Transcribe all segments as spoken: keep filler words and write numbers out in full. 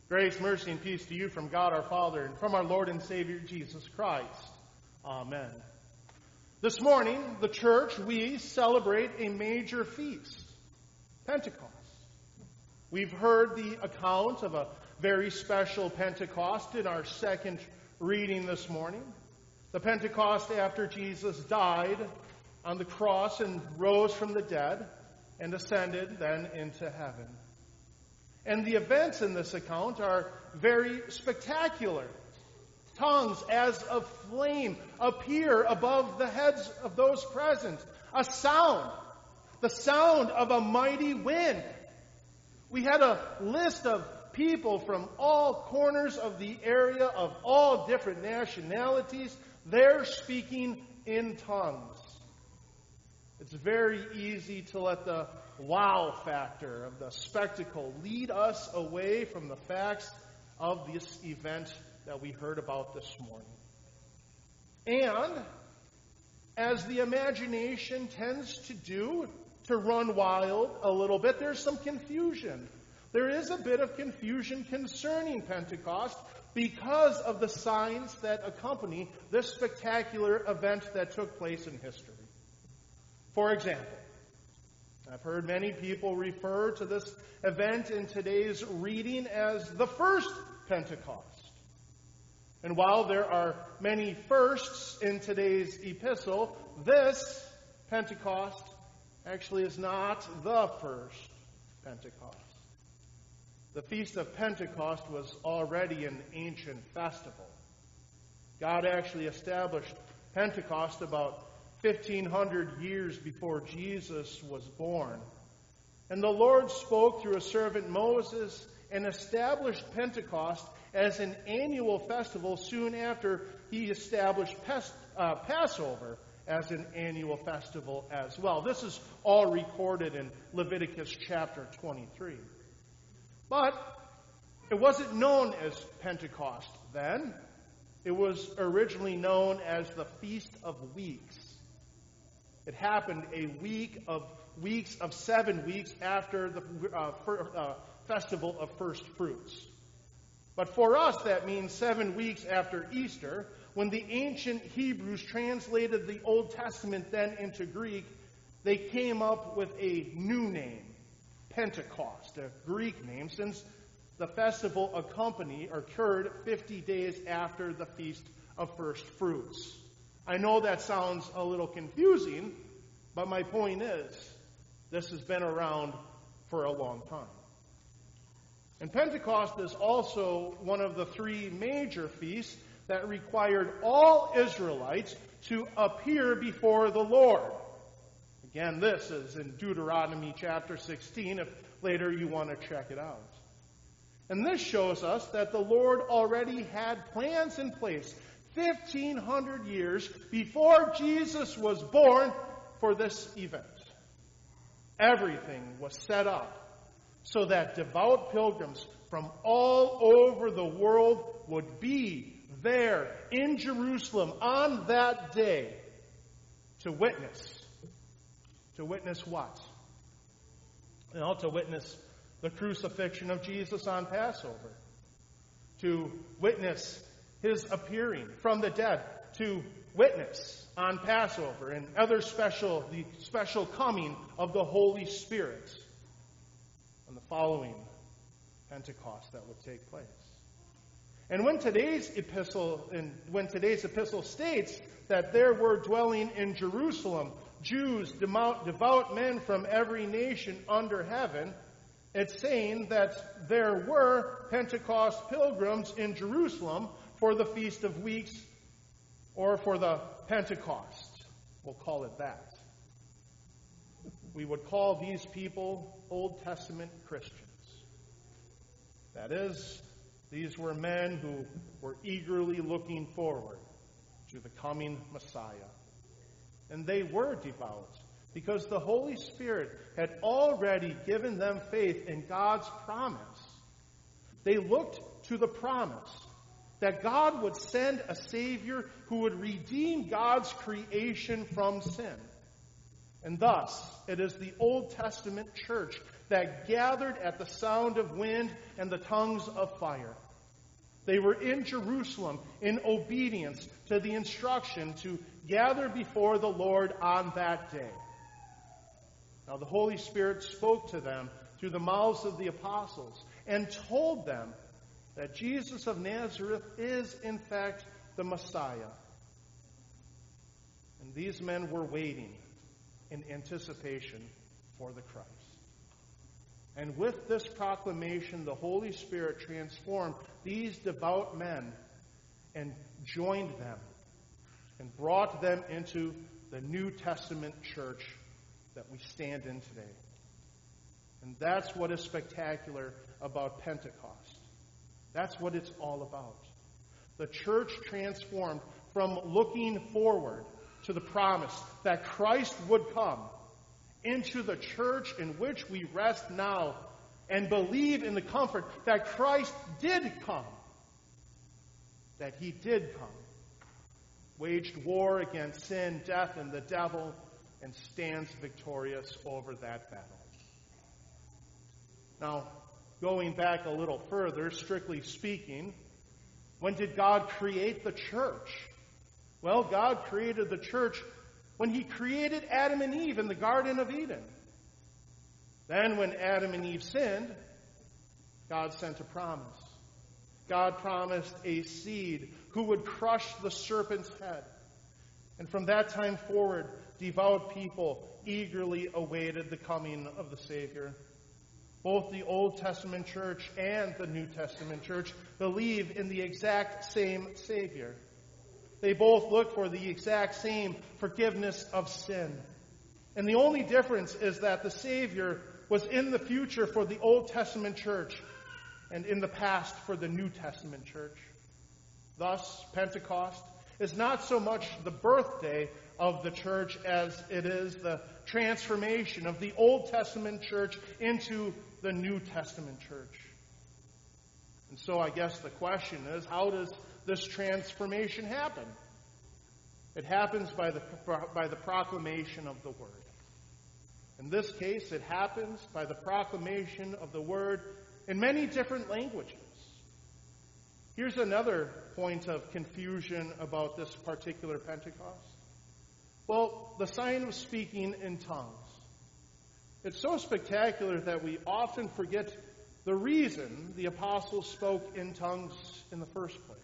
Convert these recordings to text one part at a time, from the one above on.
Grace, mercy, and peace to you from God our Father and from our Lord and Savior Jesus Christ. Amen. This morning, the church, we celebrate a major feast, Pentecost. We've heard the account of a very special Pentecost in our second reading this morning. The Pentecost after Jesus died on the cross and rose from the dead and ascended then into heaven. And the events in this account are very spectacular. Tongues as of flame appear above the heads of those present. A sound, the sound of a mighty wind. We had a list of people from all corners of the area, of all different nationalities. They're speaking in tongues. It's very easy to let the wow factor of the spectacle lead us away from the facts of this event that we heard about this morning. And as the imagination tends to do, to run wild a little bit, there's some confusion. There is a bit of confusion concerning Pentecost because of the signs that accompany this spectacular event that took place in history. For example, I've heard many people refer to this event in today's reading as the first Pentecost. And while there are many firsts in today's epistle, this Pentecost actually is not the first Pentecost. The Feast of Pentecost was already an ancient festival. God actually established Pentecost about fifteen hundred years before Jesus was born. And the Lord spoke through a servant Moses and established Pentecost as an annual festival soon after he established Pes- uh, Passover as an annual festival as well. This is all recorded in Leviticus chapter twenty-three. But it wasn't known as Pentecost then. It was originally known as the Feast of Weeks. It happened a week of weeks of seven weeks after the uh, fir- uh, festival of first fruits. But for us, that means seven weeks after Easter, when the ancient Hebrews translated the Old Testament then into Greek, they came up with a new name, Pentecost, a Greek name, since the festival accompanied or occurred fifty days after the Feast of First Fruits. I know that sounds a little confusing, but my point is, this has been around for a long time. And Pentecost is also one of the three major feasts that required all Israelites to appear before the Lord. Again, this is in Deuteronomy chapter sixteen, if later you want to check it out. And this shows us that the Lord already had plans in place fifteen hundred years before Jesus was born for this event. Everything was set up so that devout pilgrims from all over the world would be there in Jerusalem on that day to witness. To witness what? You know, to witness the crucifixion of Jesus on Passover. To witness his appearing from the dead, to witness on Passover and other special, the special coming of the Holy Spirit on the following Pentecost that would take place. And when today's epistle, and when today's epistle states that there were dwelling in Jerusalem Jews, devout, devout men from every nation under heaven, it's saying that there were Pentecost pilgrims in Jerusalem for the Feast of Weeks, or for the Pentecost. We'll call it that. We would call these people Old Testament Christians. That is, these were men who were eagerly looking forward to the coming Messiah. And they were devout because the Holy Spirit had already given them faith in God's promise. They looked to the promise that God would send a Savior who would redeem God's creation from sin. And thus, it is the Old Testament church that gathered at the sound of wind and the tongues of fire. They were in Jerusalem in obedience to the instruction to gather before the Lord on that day. Now the Holy Spirit spoke to them through the mouths of the apostles and told them that Jesus of Nazareth is in fact the Messiah. And these men were waiting in anticipation for the Christ. And with this proclamation, the Holy Spirit transformed these devout men and joined them and brought them into the New Testament church that we stand in today. And that's what is spectacular about Pentecost. That's what it's all about. The church transformed from looking forward to the promise that Christ would come into the church in which we rest now and believe in the comfort that Christ did come. That he did come. Waged war against sin, death, and the devil, and stands victorious over that battle. Now, going back a little further, strictly speaking, when did God create the church? Well, God created the church when he created Adam and Eve in the Garden of Eden. Then when Adam and Eve sinned, God sent a promise. God promised a seed who would crush the serpent's head. And from that time forward, devout people eagerly awaited the coming of the Savior. Both the Old Testament church and the New Testament church believe in the exact same Savior. They both look for the exact same forgiveness of sin. And the only difference is that the Savior was in the future for the Old Testament church and in the past for the New Testament church. Thus, Pentecost is not so much the birthday of the church as it is the transformation of the Old Testament church into the New Testament church. And so I guess the question is, how does this transformation happen? It happens by the, by the proclamation of the Word. In this case, it happens by the proclamation of the Word in many different languages. Here's another point of confusion about this particular Pentecost. Well, the sign of speaking in tongues. It's so spectacular that we often forget the reason the apostles spoke in tongues in the first place.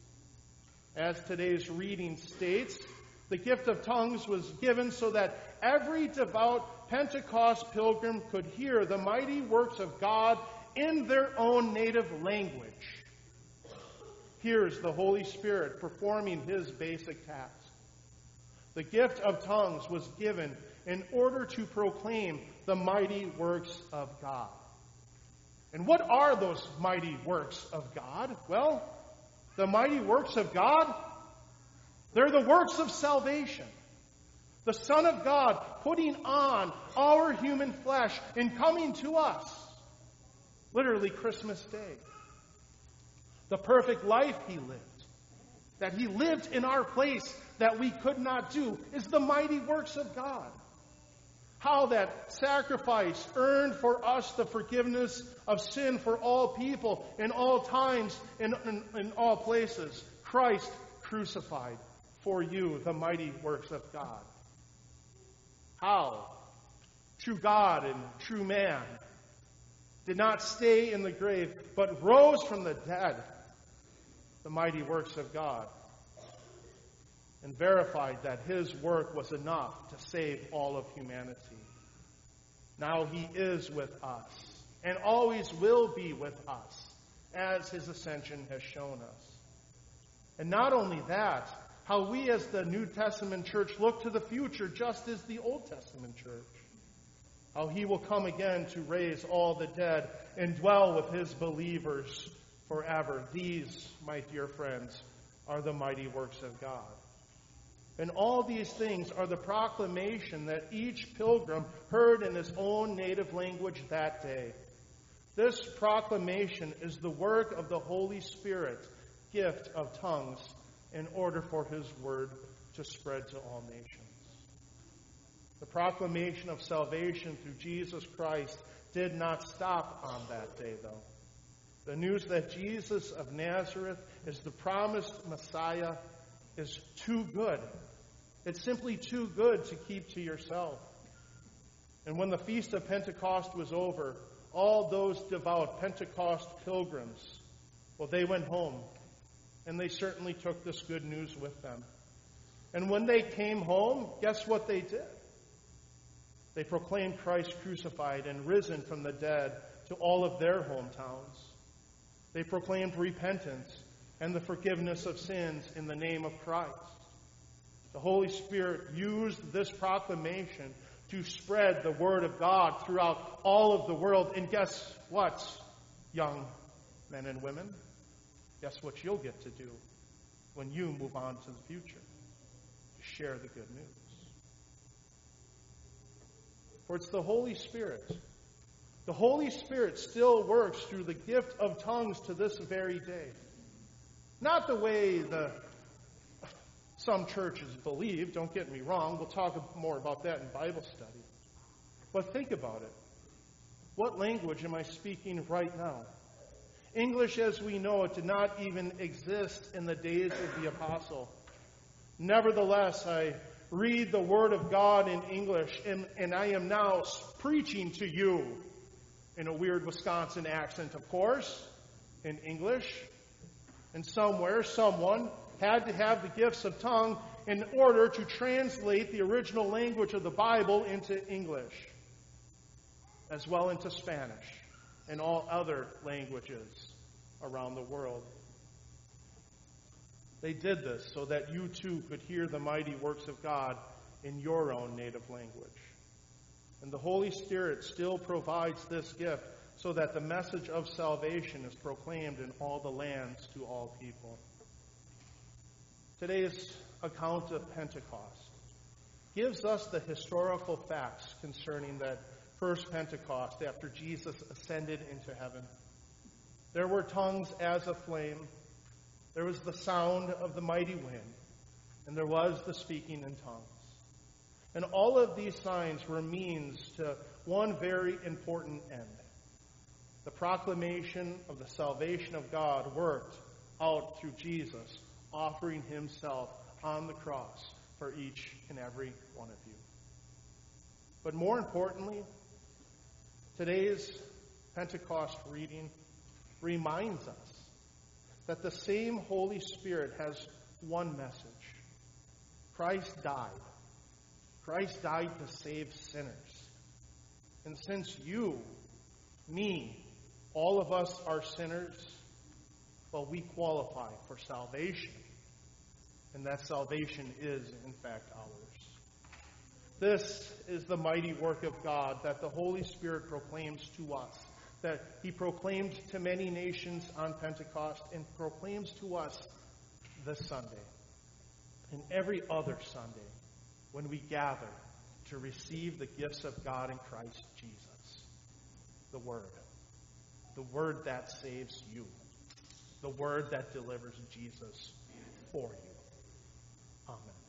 As today's reading states, the gift of tongues was given so that every devout Pentecost pilgrim could hear the mighty works of God in their own native language. Here's the Holy Spirit performing his basic task. The gift of tongues was given in order to proclaim the mighty works of God. And what are those mighty works of God? Well, the mighty works of God, they're the works of salvation. The Son of God putting on our human flesh and coming to us. Literally Christmas Day. The perfect life he lived, that he lived in our place that we could not do, is the mighty works of God. How that sacrifice earned for us the forgiveness of sin for all people in all times, in, in, in all places. Christ crucified for you, the mighty works of God. How true God and true man did not stay in the grave, but rose from the dead, the mighty works of God, and verified that his work was enough to save all of humanity. Now he is with us, and always will be with us, as his ascension has shown us. And not only that, how we as the New Testament church look to the future just as the Old Testament church. How he will come again to raise all the dead and dwell with his believers forever. These, my dear friends, are the mighty works of God. And all these things are the proclamation that each pilgrim heard in his own native language that day. This proclamation is the work of the Holy Spirit, gift of tongues, in order for his word to spread to all nations. The proclamation of salvation through Jesus Christ did not stop on that day, though. The news that Jesus of Nazareth is the promised Messiah is too good. It's simply too good to keep to yourself. And when the Feast of Pentecost was over, all those devout Pentecost pilgrims, well, they went home, and they certainly took this good news with them. And when they came home, guess what they did? They proclaimed Christ crucified and risen from the dead to all of their hometowns. They proclaimed repentance and the forgiveness of sins in the name of Christ. The Holy Spirit used this proclamation to spread the Word of God throughout all of the world. And guess what, young men and women? Guess what you'll get to do when you move on to the future? To share the good news. For it's the Holy Spirit. The Holy Spirit still works through the gift of tongues to this very day. Not the way the some churches believe, don't get me wrong. We'll talk more about that in Bible study. But think about it. What language am I speaking right now? English as we know it did not even exist in the days of the apostle. Nevertheless, I read the Word of God in English, and, and I am now preaching to you in a weird Wisconsin accent, of course, in English. And somewhere, someone had to have the gifts of tongue in order to translate the original language of the Bible into English, as well into Spanish and all other languages around the world. They did this so that you too could hear the mighty works of God in your own native language. And the Holy Spirit still provides this gift so that the message of salvation is proclaimed in all the lands to all people. Today's account of Pentecost gives us the historical facts concerning that first Pentecost after Jesus ascended into heaven. There were tongues as a flame. There was the sound of the mighty wind. And there was the speaking in tongues. And all of these signs were means to one very important end. The proclamation of the salvation of God worked out through Jesus, offering himself on the cross for each and every one of you. But more importantly, today's Pentecost reading reminds us that the same Holy Spirit has one message. Christ died. Christ died to save sinners. And since you, me, all of us are sinners, well, we qualify for salvation. And that salvation is, in fact, ours. This is the mighty work of God that the Holy Spirit proclaims to us, that he proclaimed to many nations on Pentecost and proclaims to us this Sunday and every other Sunday when we gather to receive the gifts of God in Christ Jesus. The Word. The Word that saves you. The Word that delivers Jesus for you. Amen.